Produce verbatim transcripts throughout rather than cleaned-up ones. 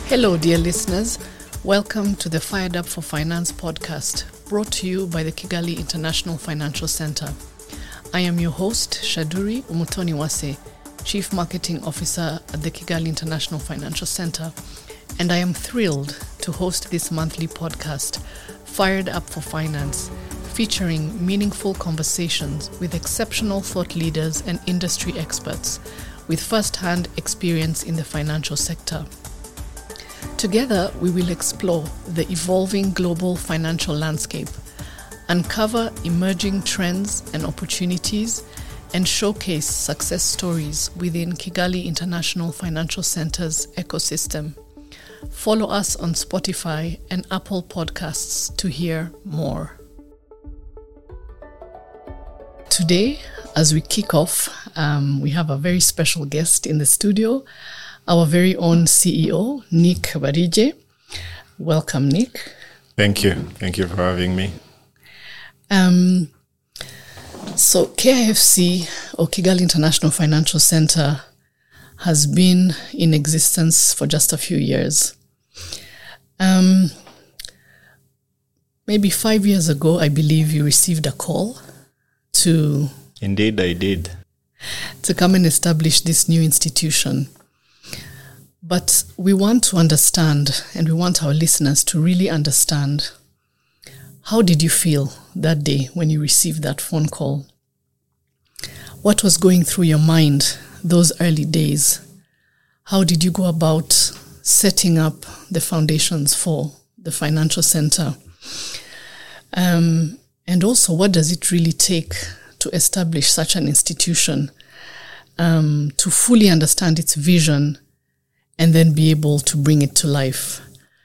Hello, dear listeners. Welcome to the Fired Up for Finance podcast, brought to you by the Kigali International Financial Center. I am your host, Shaduri Umutoniwase, Chief Marketing Officer at the Kigali International Financial Center, and I am thrilled to host this monthly podcast, Fired Up for Finance, featuring meaningful conversations with exceptional thought leaders and industry experts with first-hand experience in the financial sector. Together, we will explore the evolving global financial landscape, uncover emerging trends and opportunities, and showcase success stories within Kigali International Financial Center's ecosystem. Follow us on Spotify and Apple Podcasts to hear more. Today, as we kick off, um, we have a very special guest in the studio, our very own C E O, Nick Barije. Welcome, Nick. Thank you. Thank you for having me. Um, so K I F C, or Kigali International Financial Center, has been in existence for just a few years. Um, maybe five years ago, I believe you received a call to... Indeed, I did. To come and establish this new institution. But we want to understand, and we want our listeners to really understand, how did you feel that day when you received that phone call? What was going through your mind those early days? How did you go about setting up the foundations for the financial center? Um, and also, what does it really take to establish such an institution, um, to fully understand its vision and then be able to bring it to life?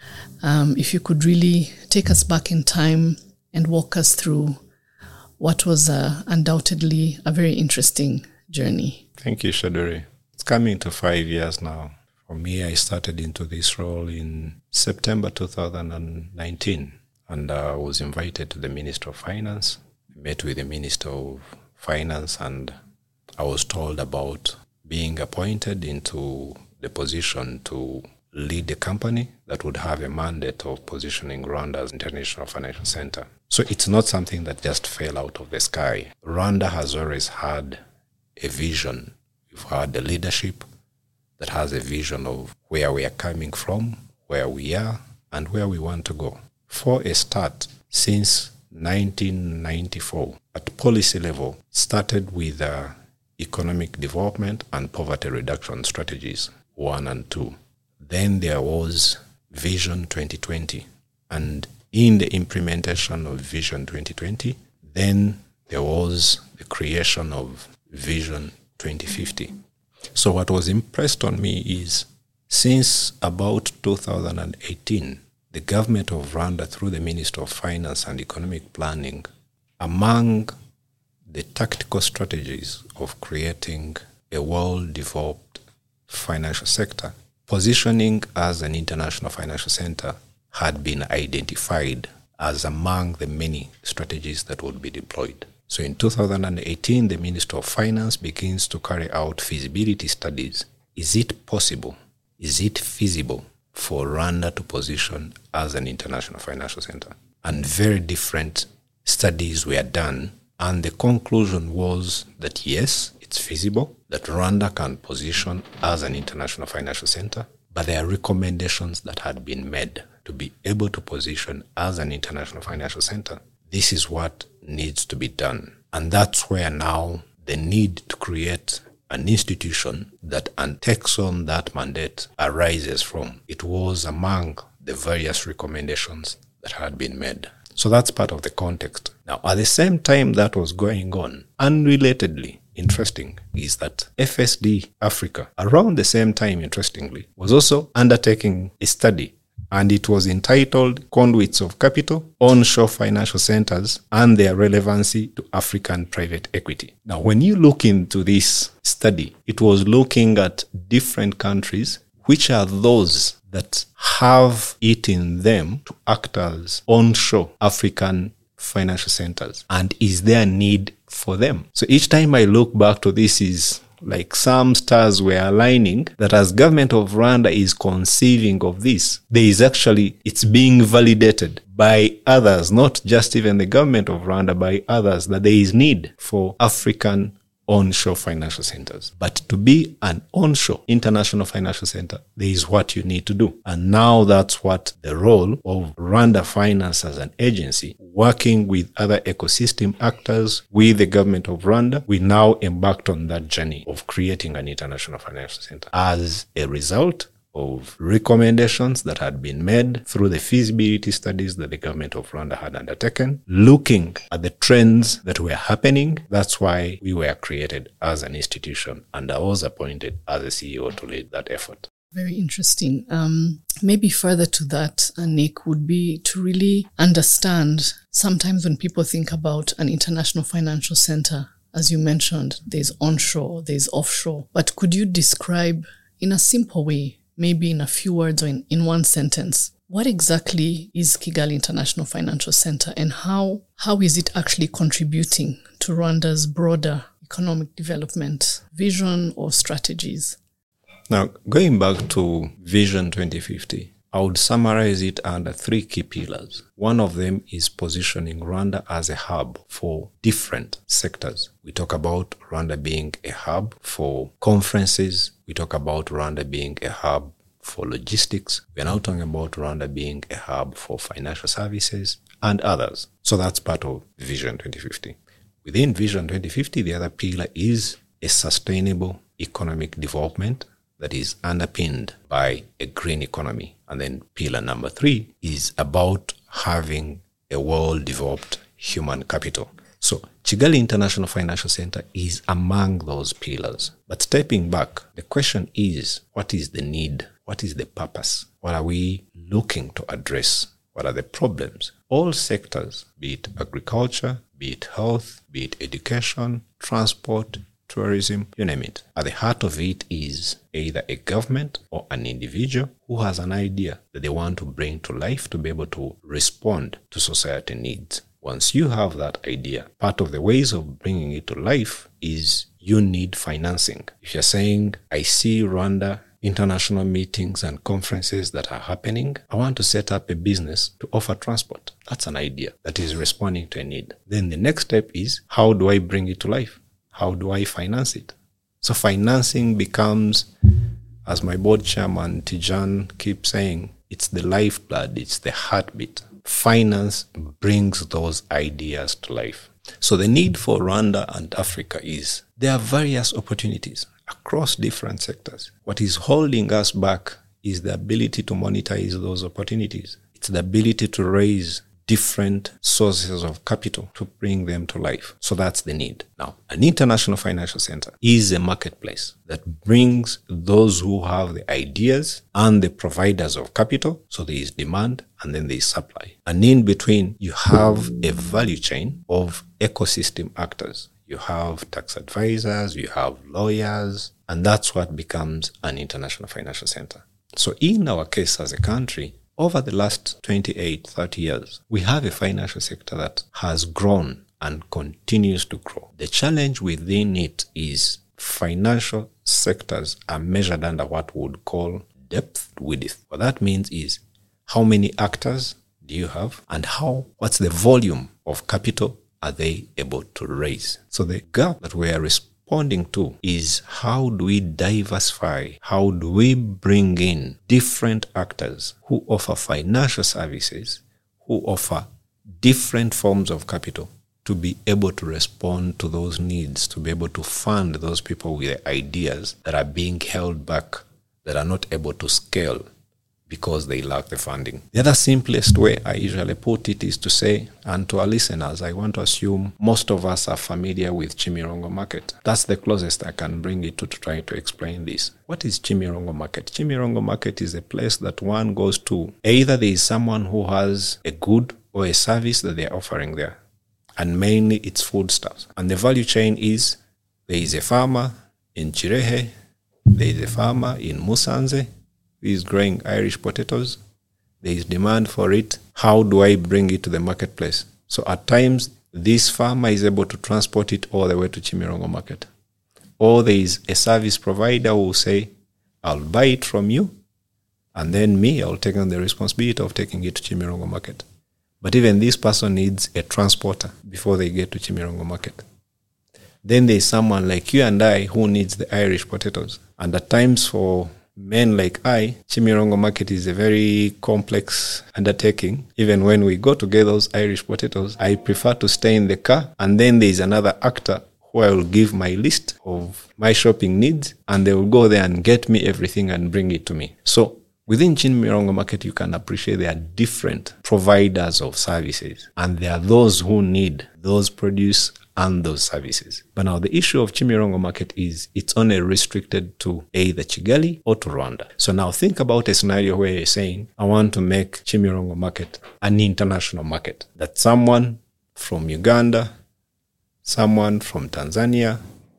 Um, if you could really take us back in time and walk us through what was uh, undoubtedly a very interesting journey. Thank you, Shaduri. It's coming to five years now. For me, I started into this role in September two thousand nineteen, and I uh, was invited to the Minister of Finance. I met with the Minister of Finance, and I was told about being appointed into the position to lead the company that would have a mandate of positioning Rwanda as International Financial Center. So it's not something that just fell out of the sky. Rwanda has always had a vision. We've had the leadership that has a vision of where we are coming from, where we are, and where we want to go. For a start, since nineteen ninety-four, at policy level, started with uh, economic development and poverty reduction strategies, one and two. Then there was Vision twenty twenty. And in the implementation of Vision twenty twenty, then there was the creation of Vision twenty fifty. So what was impressed on me is, since about two thousand eighteen, the government of Rwanda, through the Minister of Finance and Economic Planning, among the tactical strategies of creating a well-developed financial sector, positioning as an international financial center had been identified as among the many strategies that would be deployed. So in two thousand eighteen, the Minister of Finance begins to carry out feasibility studies. Is it possible? Is it feasible for Rwanda to position as an international financial center? And very different studies were done, and the conclusion was that yes, it's feasible, that Rwanda can position as an international financial center, but there are recommendations that had been made to be able to position as an international financial center. This is what needs to be done. And that's where now the need to create an institution that and takes on that mandate arises from. It was among the various recommendations that had been made. So that's part of the context. Now, at the same time that was going on, unrelatedly, interesting is that F S D Africa, around the same time, interestingly, was also undertaking a study, and it was entitled Conduits of Capital, Onshore Financial Centers and Their Relevancy to African Private Equity. Now, when you look into this study, it was looking at different countries, which are those that have it in them to act as onshore African financial centers, and is there a need for them? So each time I look back to this is like some stars were aligning, that as government of Rwanda is conceiving of this, there is actually, it's being validated by others, not just even the government of Rwanda, by others, that there is need for African onshore financial centers. But to be an onshore international financial center, there is what you need to do. And now that's what the role of Rwanda Finance as an agency, working with other ecosystem actors, with the government of Rwanda, we now embarked on that journey of creating an international financial center. As a result of recommendations that had been made through the feasibility studies that the government of Rwanda had undertaken, looking at the trends that were happening. That's why we were created as an institution, and I was appointed as a C E O to lead that effort. Very interesting. Um, maybe further to that, uh, Nick, would be to really understand, sometimes when people think about an international financial center, as you mentioned, there's onshore, there's offshore, but could you describe in a simple way, maybe in a few words or in, in one sentence, what exactly is Kigali International Financial Center, and how how is it actually contributing to Rwanda's broader economic development vision or strategies? Now, going back to Vision twenty fifty, I would summarize it under three key pillars. One of them is positioning Rwanda as a hub for different sectors. We talk about Rwanda being a hub for conferences. We talk about Rwanda being a hub for logistics. We're now talking about Rwanda being a hub for financial services and others. So that's part of Vision twenty fifty. Within Vision twenty fifty, the other pillar is a sustainable economic development that is underpinned by a green economy. And then pillar number three is about having a well-developed human capital. So Kigali International Financial Center is among those pillars. But stepping back, the question is, what is the need? What is the purpose? What are we looking to address? What are the problems? All sectors, be it agriculture, be it health, be it education, transport, tourism, you name it. At the heart of it is either a government or an individual who has an idea that they want to bring to life to be able to respond to society needs. Once you have that idea, part of the ways of bringing it to life is you need financing. If you're saying, I see Rwanda international meetings and conferences that are happening, I want to set up a business to offer transport. That's an idea that is responding to a need. Then the next step is, how do I bring it to life? How do I finance it? So financing becomes, as my board chairman Tijan keeps saying, it's the lifeblood, it's the heartbeat. Finance brings those ideas to life. So the need for Rwanda and Africa is, there are various opportunities across different sectors. What is holding us back is the ability to monetize those opportunities. It's the ability to raise different sources of capital to bring them to life. So that's the need. Now, an international financial center is a marketplace that brings those who have the ideas and the providers of capital. So there is demand and then there is supply. And in between, you have a value chain of ecosystem actors. You have tax advisors, you have lawyers, and that's what becomes an international financial center. So in our case as a country, over the last twenty-eight, thirty years, we have a financial sector that has grown and continues to grow. The challenge within it is financial sectors are measured under what we would call depth width. What that means is, how many actors do you have, and how, what's the volume of capital are they able to raise? So the gap that we are responding to is, how do we diversify? How do we bring in different actors who offer financial services, who offer different forms of capital to be able to respond to those needs, to be able to fund those people with ideas that are being held back, that are not able to scale because they lack the funding. The other simplest way I usually put it is to say, and to our listeners, I want to assume most of us are familiar with Chimirongo Market. That's the closest I can bring it to, to try to explain this. What is Chimirongo Market? Chimirongo Market is a place that one goes to. Either there is someone who has a good or a service that they are offering there, and mainly it's foodstuffs. And the value chain is, there is a farmer in Chirehe, there is a farmer in Musanze, is growing Irish potatoes. There is demand for it. How do I bring it to the marketplace? So at times, this farmer is able to transport it all the way to Chimirongo Market. Or there is a service provider who will say, I'll buy it from you, and then me, I'll take on the responsibility of taking it to Chimirongo Market. But even this person needs a transporter before they get to Chimirongo Market. Then there's someone like you and I who needs the Irish potatoes. And at times for men like I, Chimirongo Market is a very complex undertaking. Even when we go to get those Irish potatoes, I prefer to stay in the car, and then there's another actor who I will give my list of my shopping needs, and they will go there and get me everything and bring it to me. So within Chimirongo Market, you can appreciate there are different providers of services, and there are those who need those produce and those services. But now the issue of Chimirongo Market is it's only restricted to either Kigali or to Rwanda. So now think about a scenario where you're saying, I want to make Chimirongo Market an international market, that someone from Uganda, someone from Tanzania,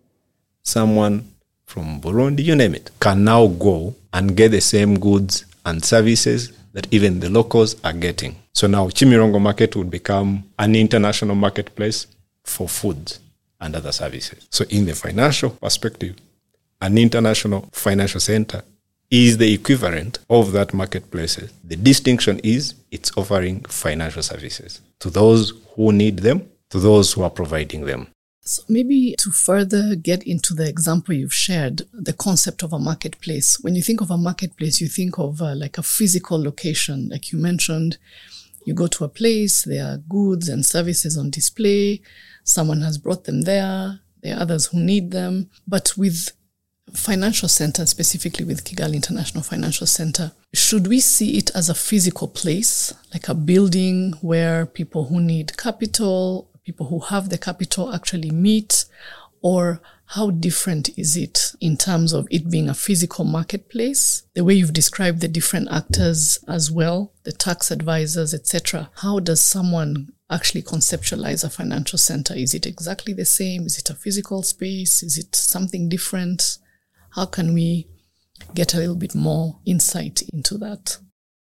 someone from Burundi, you name it, can now go and get the same goods and services that even the locals are getting. So now Chimirongo Market would become an international marketplace for food and other services. So in the financial perspective, an international financial center is the equivalent of that marketplace. The distinction is it's offering financial services to those who need them, to those who are providing them. So maybe to further get into the example you've shared, the concept of a marketplace. When you think of a marketplace, you think of uh, like a physical location. Like you mentioned, you go to a place, there are goods and services on display. Someone has brought them there. There are others who need them. But with financial center, specifically with Kigali International Financial Center, should we see it as a physical place, like a building where people who need capital, people who have the capital actually meet? Or how different is it in terms of it being a physical marketplace? The way you've described the different actors as well, the tax advisors, et cetera. How does someone actually conceptualize a financial center? Is it exactly the same? Is it a physical space? Is it something different? How can we get a little bit more insight into that?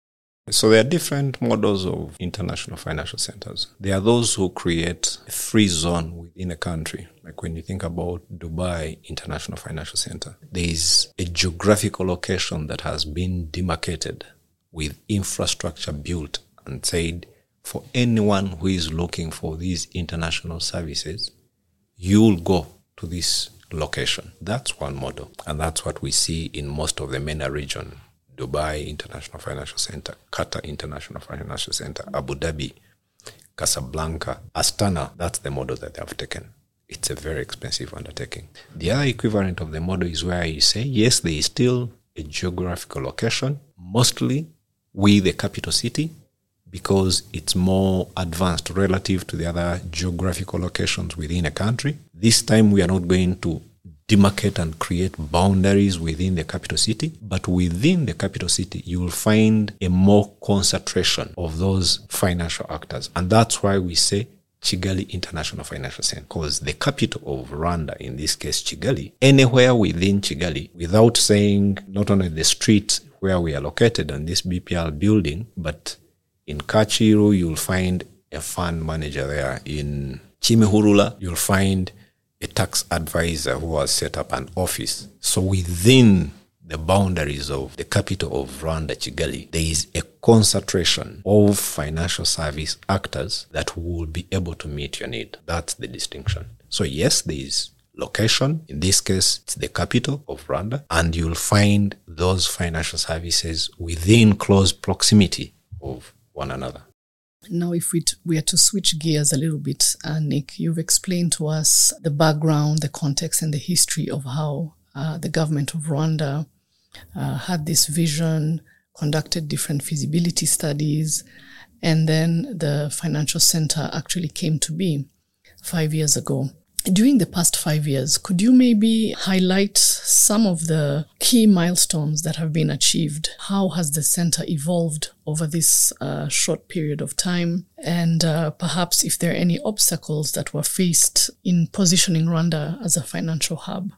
So there are different models of international financial centers. There are those who create a free zone within a country. Like when you think about Dubai International Financial Center, there is a geographical location that has been demarcated with infrastructure built and said, for anyone who is looking for these international services, you'll go to this location. That's one model. And that's what we see in most of the MENA region. Dubai International Financial Center, Qatar International Financial Center, Abu Dhabi, Casablanca, Astana. That's the model that they have taken. It's a very expensive undertaking. The other equivalent of the model is where you say, yes, there is still a geographical location, mostly with the capital city, because it's more advanced relative to the other geographical locations within a country. This time we are not going to demarcate and create boundaries within the capital city, but within the capital city, you will find a more concentration of those financial actors. And that's why we say Kigali International Financial Center, because the capital of Rwanda, in this case Kigali, anywhere within Kigali, without saying not only the street where we are located on this B P L building, but in Kachiru, you'll find a fund manager there. In Chimihurula, you'll find a tax advisor who has set up an office. So within the boundaries of the capital of Rwanda, Kigali, there is a concentration of financial service actors that will be able to meet your need. That's the distinction. So yes, there is location. In this case, it's the capital of Rwanda, and you'll find those financial services within close proximity of one another. Now, if we, t- we are to switch gears a little bit, uh, Nick, you've explained to us the background, the context, and the history of how uh, the government of Rwanda uh, had this vision, conducted different feasibility studies, and then the financial center actually came to be five years ago. During the past five years, could you maybe highlight some of the key milestones that have been achieved? How has the center evolved over this uh, short period of time? And uh, perhaps if there are any obstacles that were faced in positioning Rwanda as a financial hub?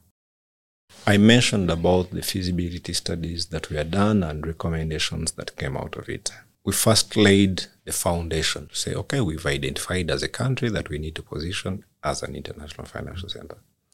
I mentioned about the feasibility studies that were done and recommendations that came out of it. We first laid the foundation to say, okay, we've identified as a country that we need to position as an international financial center.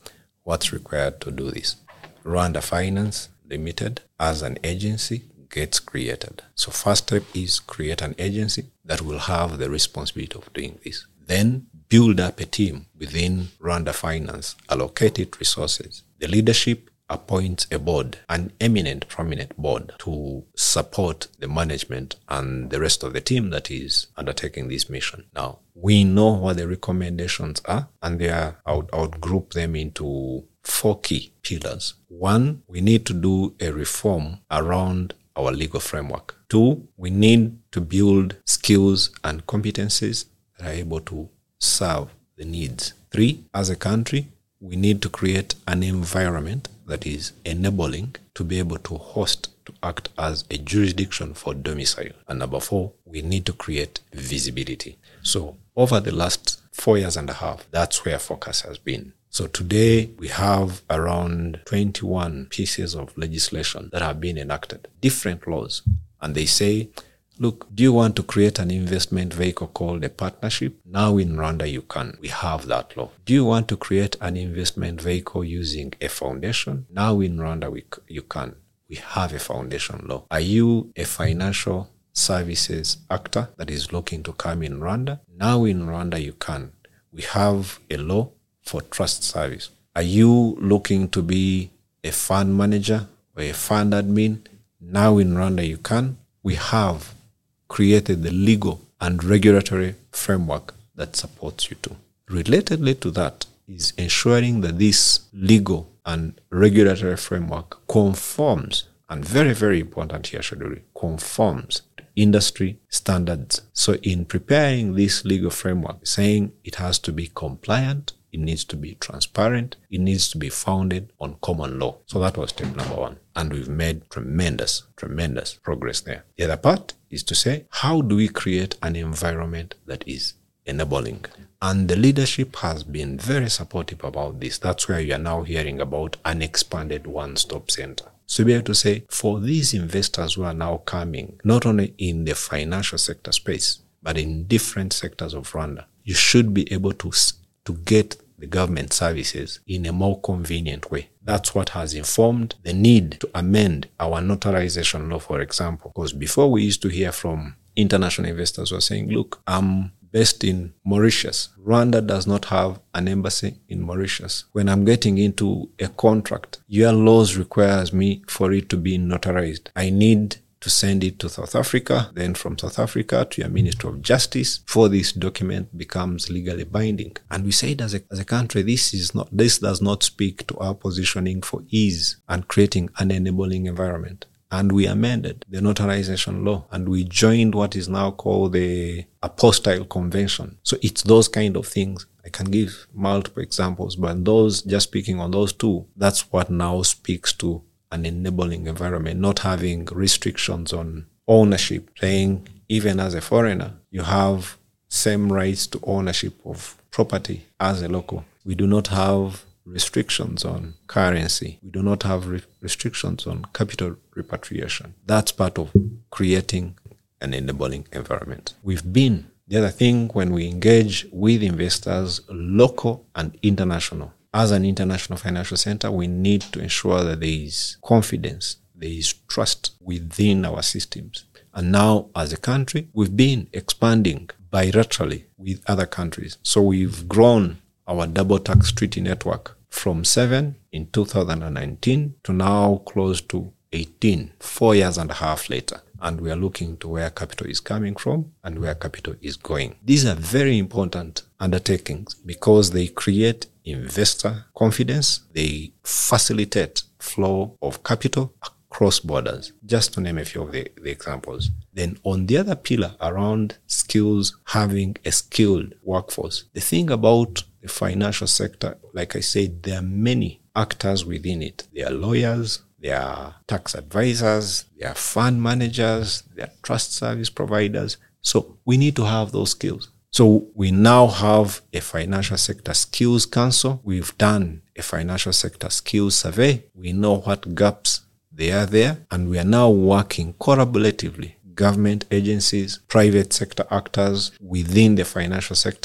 what's required to do this. Rwanda Finance Limited as an agency gets created. So first step is create an agency that will have the responsibility of doing this. Then build up a team within Rwanda Finance, allocate it resources. The leadership appoints a board, an eminent, prominent board, to support the management and the rest of the team that is undertaking this mission. Now, we know what the recommendations are, and they are, I would, I would group them into four key pillars. One, we need to do a reform around our legal framework. Two, we need to build skills and competencies that are able to serve the needs. Three, as a country, we need to create an environment that is enabling to be able to host, to act as a jurisdiction for domicile. And number four, we need to create visibility. So over the last four years and a half, that's where focus has been. So today we have around twenty-one pieces of legislation that have been enacted, different laws. And they say, look, do you want to create an investment vehicle called a partnership? Now in Rwanda you can. We have that law. Do you want to create an investment vehicle using a foundation? Now in Rwanda we, you can. We have a foundation law. Are you a financial services actor that is looking to come in Rwanda? Now in Rwanda you can. We have a law for trust service. Are you looking to be a fund manager or a fund admin? Now in Rwanda you can. We have created the legal and regulatory framework that supports you too. Relatedly to that is ensuring that this legal and regulatory framework conforms, and very, very important here, Shaduri, conforms to industry standards. So in preparing this legal framework, saying it has to be compliant, it needs to be transparent, it needs to be founded on common law. So that was step number one. And we've made tremendous, tremendous progress there. The other part is to say, how do we create an environment that is enabling? And the leadership has been very supportive about this. That's where you are now hearing about an expanded one-stop center. So be able to say, for these investors who are now coming, not only in the financial sector space, but in different sectors of Rwanda, you should be able to, to get the government services in a more convenient way. That's what has informed the need to amend our notarization law, for example. Because before we used to hear from international investors who are saying, look, I'm based in Mauritius. Rwanda does not have an embassy in Mauritius. When I'm getting into a contract, your laws requires me for it to be notarized. I need to send it to South Africa, then from South Africa to your Minister of Justice before this document becomes legally binding. And we said as a, as a country, this is not, this does not speak to our positioning for ease and creating an enabling environment. And we amended the notarization law and we joined what is now called the Apostille Convention. So it's those kind of things. I can give multiple examples, but those, just speaking on those two, that's what now speaks to an enabling environment, not having restrictions on ownership, saying even as a foreigner, you have same rights to ownership of property as a local. We do not have restrictions on currency. We do not have re- restrictions on capital repatriation. That's part of creating an enabling environment. We've been, the other thing, when we engage with investors, local and international, as an international financial center, we need to ensure that there is confidence, there is trust within our systems. And now, as a country, we've been expanding bilaterally with other countries. So we've grown our double tax treaty network from seven in two thousand nineteen to now close to eighteen, four years and a half later. And we are looking to where capital is coming from and where capital is going. These are very important undertakings because they create investor confidence. They facilitate flow of capital across borders, just to name a few of the, the examples. Then on the other pillar around skills, having a skilled workforce, the thing about the financial sector, like I said, there are many actors within it. There are lawyers, there are tax advisors, there are fund managers, there are trust service providers. So we need to have those skills. So we now have a financial sector skills council. We've done a financial sector skills survey. We know what gaps they are there, and we are now working collaboratively, government agencies, private sector actors within the financial sector,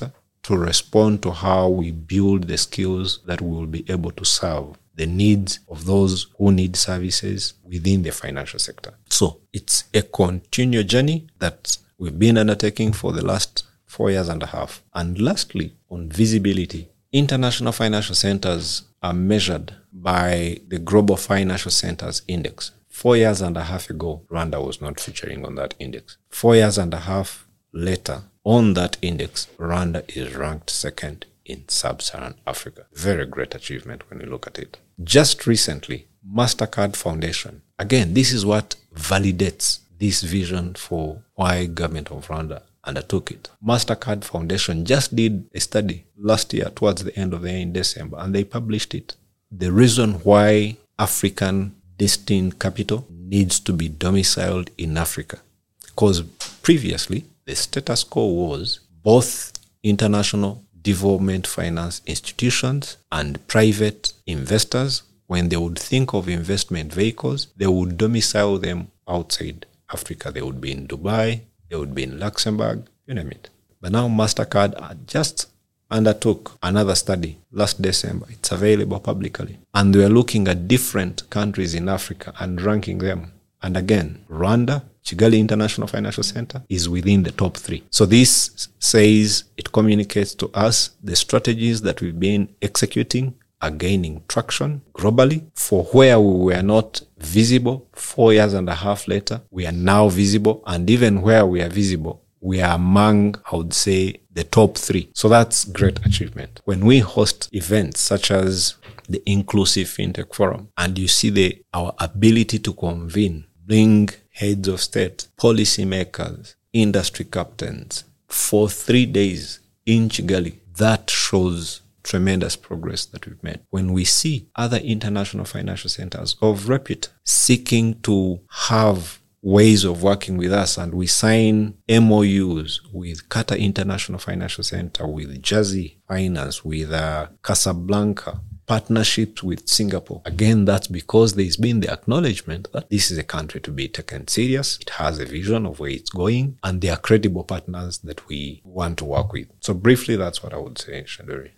to respond to how we build the skills that we will be able to serve the needs of those who need services within the financial sector. So it's a continued journey that we've been undertaking for the last four years and a half. And lastly, on visibility, international financial centers are measured by the Global Financial Centers Index. Four years and a half ago, Rwanda was not featuring on that index. Four years and a half later, on that index, Rwanda is ranked second in sub-Saharan Africa. Very great achievement when you look at it. Just recently, MasterCard Foundation, again, this is what validates this vision for why government of Rwanda undertook it. MasterCard Foundation just did a study last year towards the end of the year in December, and they published it. The reason why African destined capital needs to be domiciled in Africa. Because previously, the status quo was both international development finance institutions and private investors, when they would think of investment vehicles, they would domicile them outside Africa. They would be in Dubai, they would be in Luxembourg, you name it. But now MasterCard just undertook another study last December. It's available publicly. And they are looking at different countries in Africa and ranking them. And again, Rwanda, Kigali International Financial Center, is within the top three. So this says, it communicates to us the strategies that we've been executing are gaining traction globally. For where we were not visible four years and a half later, we are now visible. And even where we are visible, we are among, I would say, the top three. So that's great achievement. When we host events such as the Inclusive FinTech Forum, and you see the our ability to convene, bring heads of state, policymakers, industry captains for three days in Kigali, that shows tremendous progress that we've made. When we see other international financial centers of repute seeking to have ways of working with us, and we sign M O Us with Qatar International Financial Center, with Jersey Finance, with uh, Casablanca, partnerships with Singapore. Again, that's because there's been the acknowledgement that this is a country to be taken serious. It has a vision of where it's going, and they are credible partners that we want to work with. So briefly, that's what I would say, Shaduri.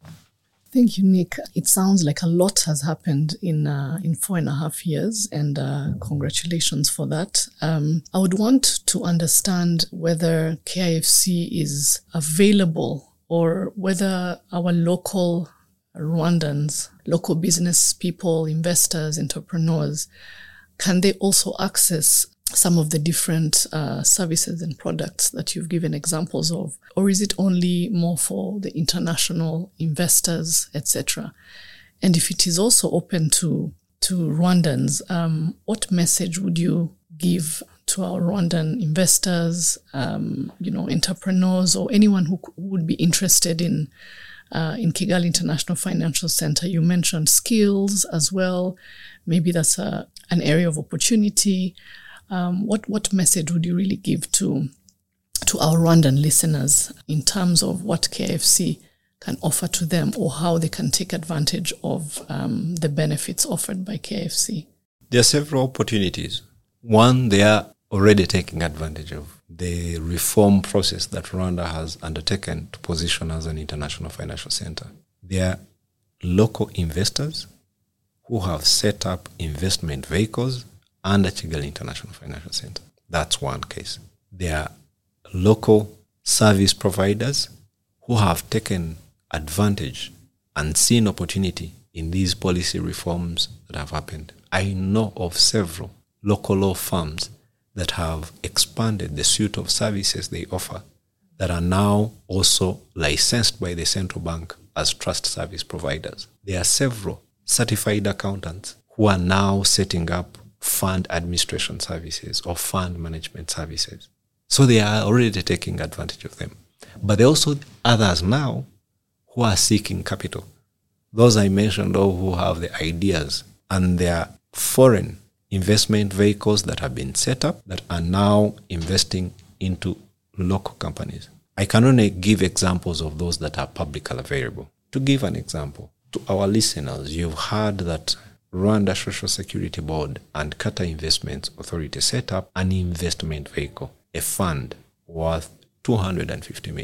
Thank you, Nick. It sounds like a lot has happened in uh, in four and a half years, and uh, congratulations for that. Um, I would want to understand whether K I F C is available, or whether our local Rwandans, local business people, investors, entrepreneurs, can they also access some of the different uh, services and products that you've given examples of? Or is it only more for the international investors, et cetera? And if it is also open to to Rwandans, um, what message would you give to our Rwandan investors, um, you know, entrepreneurs, or anyone who would be interested in Uh, in Kigali International Financial Center? You mentioned skills as well. Maybe that's a, an area of opportunity. Um, what what message would you really give to to our Rwandan listeners in terms of what K I F C can offer to them, or how they can take advantage of um, the benefits offered by K I F C? There are several opportunities. One, they are already taking advantage of the reform process that Rwanda has undertaken to position as an international financial center. There are local investors who have set up investment vehicles under Kigali International Financial Center. That's one case. There are local service providers who have taken advantage and seen opportunity in these policy reforms that have happened. I know of several local law firms that have expanded the suite of services they offer, that are now also licensed by the central bank as trust service providers. There are several certified accountants who are now setting up fund administration services or fund management services. So they are already taking advantage of them. But there are also others now who are seeking capital. Those I mentioned, all who have the ideas, and there are foreign investment vehicles that have been set up that are now investing into local companies. I can only give examples of those that are publicly available. To give an example, to our listeners, you've heard that Rwanda Social Security Board and Qatar Investments Authority set up an investment vehicle, a fund worth two hundred fifty million.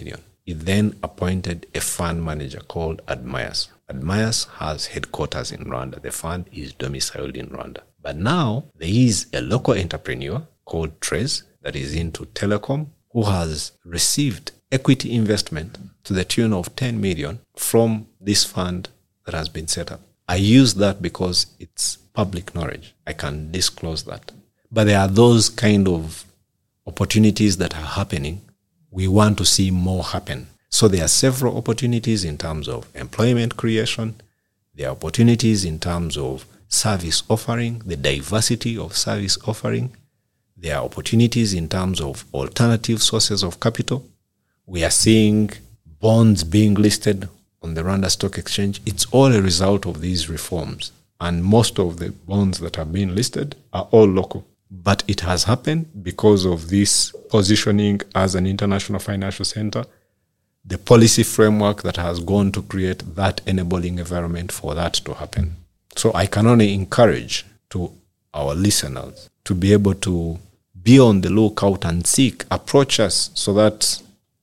it then appointed a fund manager called Admias. Admias has headquarters in Rwanda. The fund is domiciled in Rwanda. But now there is a local entrepreneur called Trez that is into telecom who has received equity investment to the tune of ten million from this fund that has been set up. I use that because it's public knowledge. I can disclose that. But there are those kind of opportunities that are happening. We want to see more happen. So there are several opportunities in terms of employment creation. There are opportunities in terms of service offering, the diversity of service offering. There are opportunities in terms of alternative sources of capital. We are seeing bonds being listed on the Rwanda Stock Exchange. It's all a result of these reforms. And most of the bonds that have been listed are all local. But it has happened because of this positioning as an international financial center, the policy framework that has gone to create that enabling environment for that to happen. So I can only encourage to our listeners to be able to be on the lookout and seek, approach us so that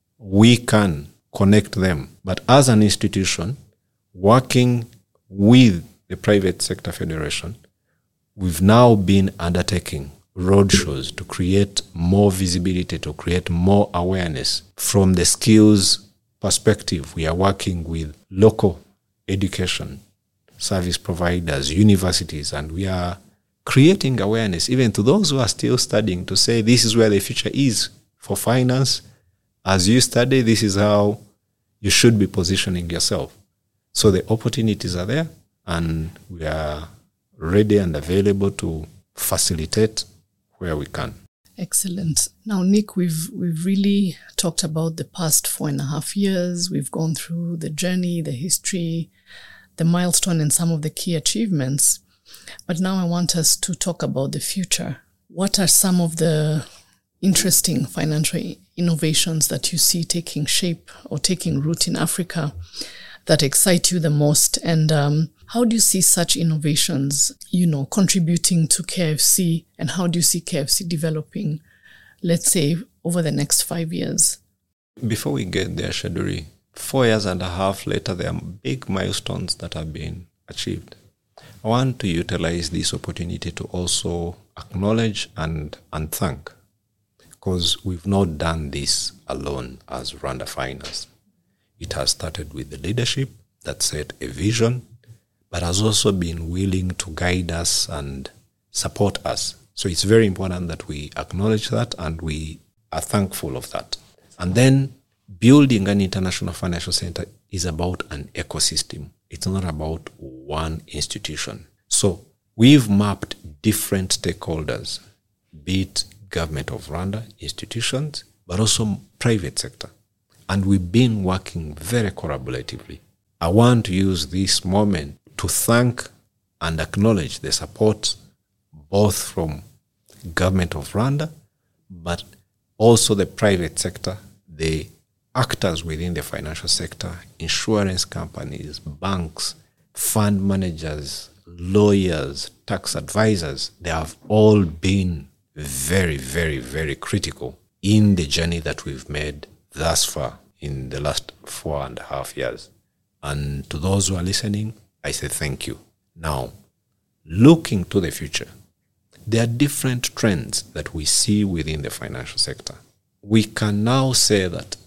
we can connect them. But as an institution, working with the Private Sector Federation, we've now been undertaking roadshows to create more visibility, to create more awareness. From the skills perspective, we are working with local education service providers, universities, and we are creating awareness even to those who are still studying to say this is where the future is for finance. As you study, this is how you should be positioning yourself. So the opportunities are there, and we are ready and available to facilitate where we can. Excellent. Now, Nick, we've we've really talked about the past four and a half years. We've gone through the journey, the history, the milestone, and some of the key achievements. But now I want us to talk about the future. What are some of the interesting financial innovations that you see taking shape or taking root in Africa that excite you the most? And um, how do you see such innovations, you know, contributing to K F C? And how do you see K F C developing, let's say, over the next five years? Before we get there, Shaduri, four years and a half later, there are big milestones that have been achieved. I want to utilize this opportunity to also acknowledge and, and thank, because we've not done this alone as Rwanda Finance. It has started with the leadership that set a vision, but has also been willing to guide us and support us. So it's very important that we acknowledge that, and we are thankful of that. And then building an international financial center is about an ecosystem. It's not about one institution. So we've mapped different stakeholders, be it government of Rwanda, institutions, but also private sector. And we've been working very collaboratively. I want to use this moment to thank and acknowledge the support both from government of Rwanda, but also the private sector, the actors within the financial sector, insurance companies, banks, fund managers, lawyers, tax advisors. They have all been very, very, very critical in the journey that we've made thus far in the last four and a half years. And to those who are listening, I say thank you. Now, looking to the future, there are different trends that we see within the financial sector. We can now say that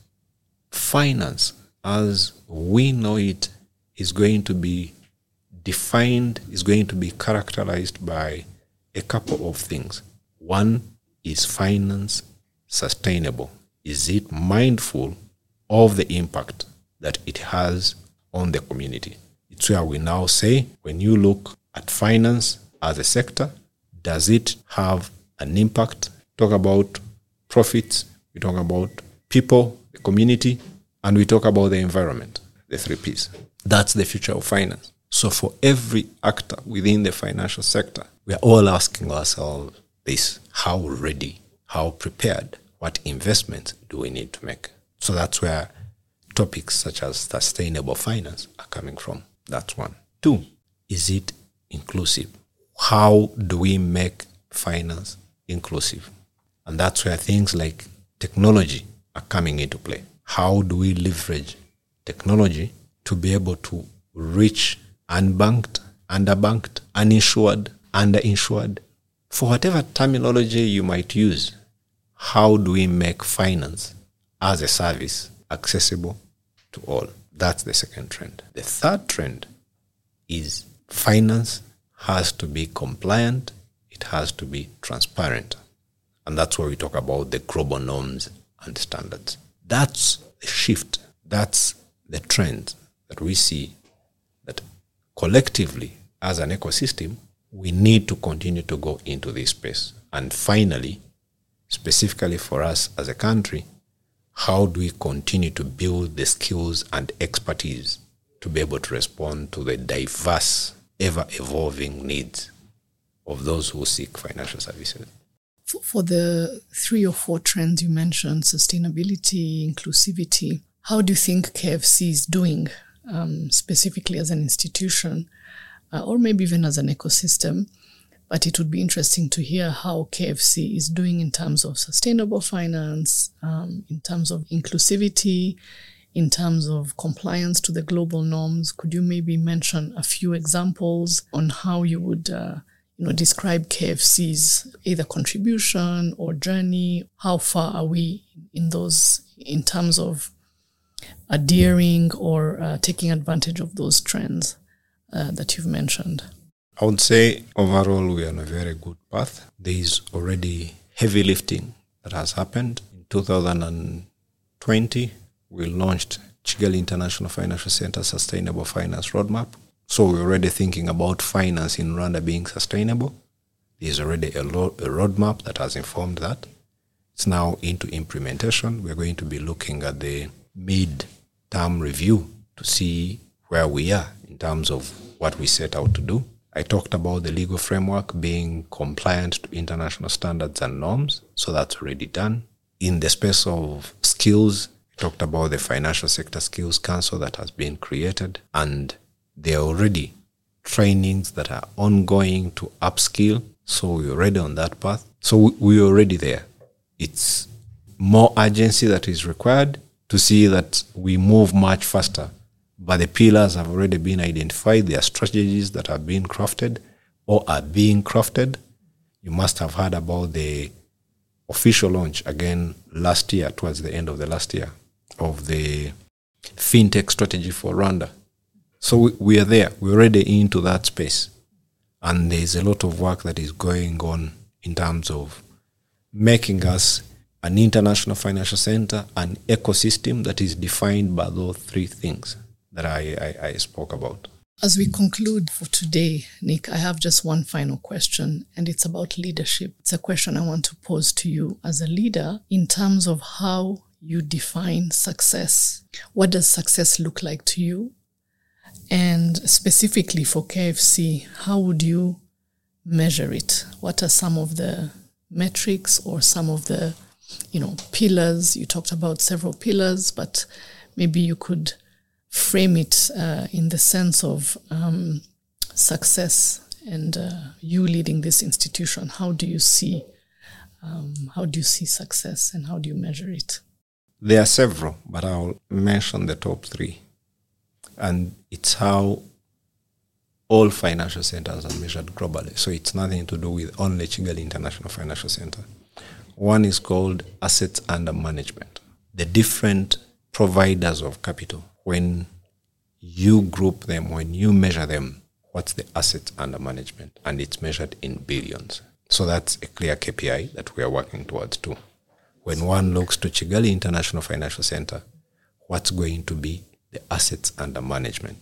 finance, as we know it, is going to be defined, is going to be characterized by a couple of things. One is finance sustainable. Is it mindful of the impact that it has on the community? It's where we now say, when you look at finance as a sector, does it have an impact? Talk about profits, we talk about people, the community, and we talk about the environment, the three P's. That's the future of finance. So for every actor within the financial sector, we are all asking ourselves this: how ready, how prepared, what investments do we need to make? So that's where topics such as sustainable finance are coming from. That's one. Two, is it inclusive? How do we make finance inclusive? And that's where things like technology are coming into play. how do we leverage technology to be able to reach unbanked, underbanked, uninsured, underinsured, for whatever terminology you might use. How do we make finance as a service accessible to all? That's the second trend. The third trend is finance has to be compliant, it has to be transparent. And that's where we talk about the global norms and standards. That's the shift. That's the trend that we see, that collectively as an ecosystem, we need to continue to go into this space. And finally, specifically for us as a country, how do we continue to build the skills and expertise to be able to respond to the diverse, ever-evolving needs of those who seek financial services? For the three or four trends you mentioned, sustainability, inclusivity, how do you think K F C is doing, um, specifically as an institution, uh, or maybe even as an ecosystem? But it would be interesting to hear how K F C is doing in terms of sustainable finance, um, in terms of inclusivity, in terms of compliance to the global norms. Could you maybe mention a few examples on how you would uh, you know, describe K F C's either contribution or journey? How far are we in those, in terms of adhering or uh, taking advantage of those trends uh, that you've mentioned? I would say overall we are on a very good path. There is already heavy lifting that has happened. In two thousand twenty, we launched Kigali International Financial Center Sustainable Finance Roadmap. So we're already thinking about finance in Rwanda being sustainable. There's already a, lo- a roadmap that has informed that. It's now into implementation. We're going to be looking at the mid-term review to see where we are in terms of what we set out to do. I talked about the legal framework being compliant to international standards and norms, so that's already done. In the space of skills, I talked about the Financial Sector Skills Council that has been created, and there are already trainings that are ongoing to upskill, so we're already on that path. So we're already there. It's more urgency that is required to see that we move much faster. But the pillars have already been identified. There are strategies that have been crafted or are being crafted. You must have heard about the official launch again last year, towards the end of the last year, of the fintech strategy for Rwanda. So we, we are there. We're already into that space. And there's a lot of work that is going on in terms of making us an international financial center, an ecosystem that is defined by those three things that I, I, I spoke about. As we conclude for today, Nick, I have just one final question, and it's about leadership. It's a question I want to pose to you as a leader in terms of how you define success. What does success look like to you? And specifically for K F C, how would you measure it? What are some of the metrics or some of the, you know, pillars? You talked about several pillars, but maybe you could frame it uh, in the sense of um, success and uh, you leading this institution. How do you see um, how do you see success and how do you measure it? There are several, but I'll mention the top three. And it's how all financial centers are measured globally. So it's nothing to do with only Kigali International Financial Center. One is called assets under management. The different providers of capital, when you group them, when you measure them, what's the assets under management? And it's measured in billions. So that's a clear K P I that we are working towards too. When one looks to Kigali International Financial Center, what's going to be the assets under management?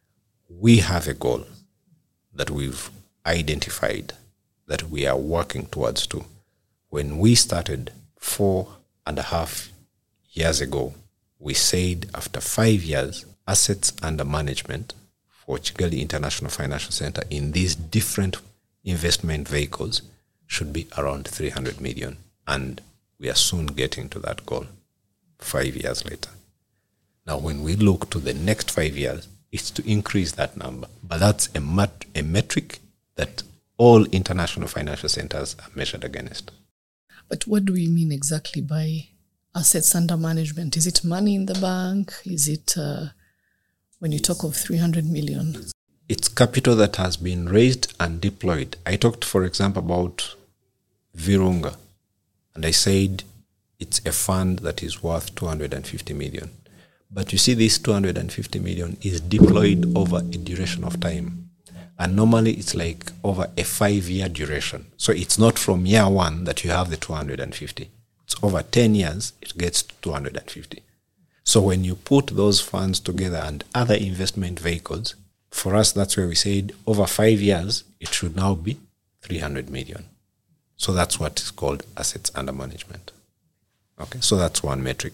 We have a goal that we've identified that we are working towards too. When we started four and a half years ago, we said after five years, assets under management for Kigali International Financial Center in these different investment vehicles should be around three hundred million. And we are soon getting to that goal five years later. Now, when we look to the next five years, it's to increase that number. But that's a, mat- a metric that all international financial centers are measured against. But what do we mean exactly by assets under management? Is it money in the bank? Is it, uh, when you talk of three hundred million? It's capital that has been raised and deployed. I talked, for example, about Virunga, and I said it's a fund that is worth two hundred fifty million. But you see, this two hundred fifty million is deployed over a duration of time. And normally it's like over a five-year duration. So it's not from year one that you have the two hundred fifty. It's over ten years, it gets to two hundred fifty. So when you put those funds together and other investment vehicles, for us, that's where we said over five years, it should now be three hundred million. So that's what is called assets under management. Okay, so that's one metric.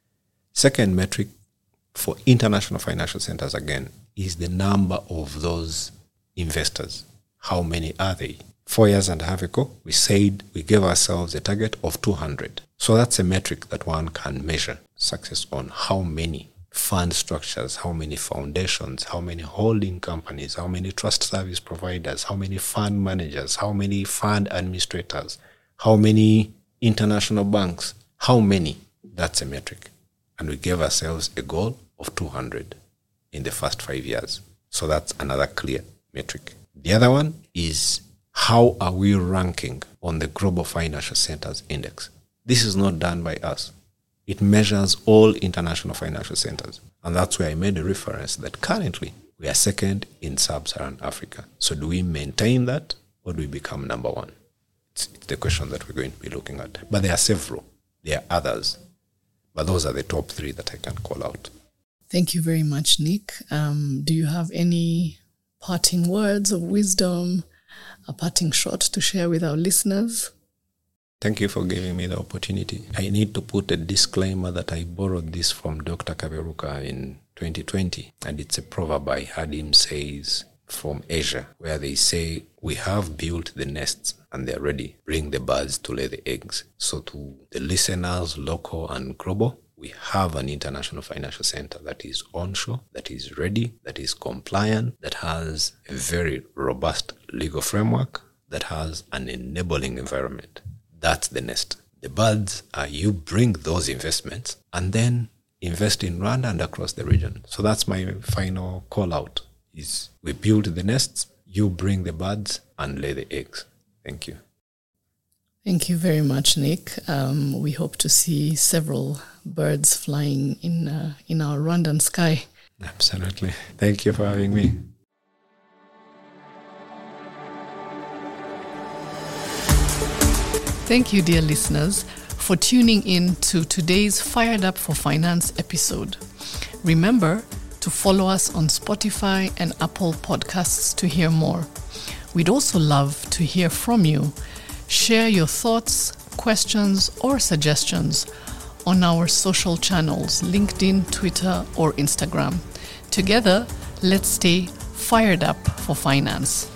Second metric for international financial centers, again, is the number of those investors. How many are they? Four years and a half ago, we said we gave ourselves a target of two hundred. So that's a metric that one can measure success on. How many fund structures, how many foundations, how many holding companies, how many trust service providers, how many fund managers, how many fund administrators, how many international banks, how many? That's a metric. And we gave ourselves a goal of two hundred in the first five years. So that's another clear metric. The other one is, how are we ranking on the Global Financial Centers Index? This is not done by us. It measures all international financial centers. And that's where I made a reference that currently we are second in sub-Saharan Africa. So do we maintain that, or do we become number one? It's, it's the question that we're going to be looking at. But there are several. There are others. But those are the top three that I can call out. Thank you very much, Nick. Um, do you have any parting words of wisdom, a parting shot to share with our listeners? Thank you for giving me the opportunity. I need to put a disclaimer that I borrowed this from Doctor Kaberuka in twenty twenty. And it's a proverb I heard him says from Asia, where they say, we have built the nests and they're ready. Bring the birds to lay the eggs. So to the listeners, local and global, we have an international financial center that is onshore, that is ready, that is compliant, that has a very robust legal framework, that has an enabling environment. That's the nest. The birds are you bring those investments and then invest in Rwanda and across the region. So that's my final call out, is we build the nests, you bring the birds and lay the eggs. Thank you. Thank you very much, Nick. Um, we hope to see several birds flying in uh, in our Rwandan sky. Absolutely. Thank you for having me. Thank you, dear listeners, for tuning in to today's Fired Up for Finance episode. Remember to follow us on Spotify and Apple Podcasts to hear more. We'd also love to hear from you. Share your thoughts, questions, or suggestions on our social channels, LinkedIn, Twitter, or Instagram. Together, let's stay fired up for finance.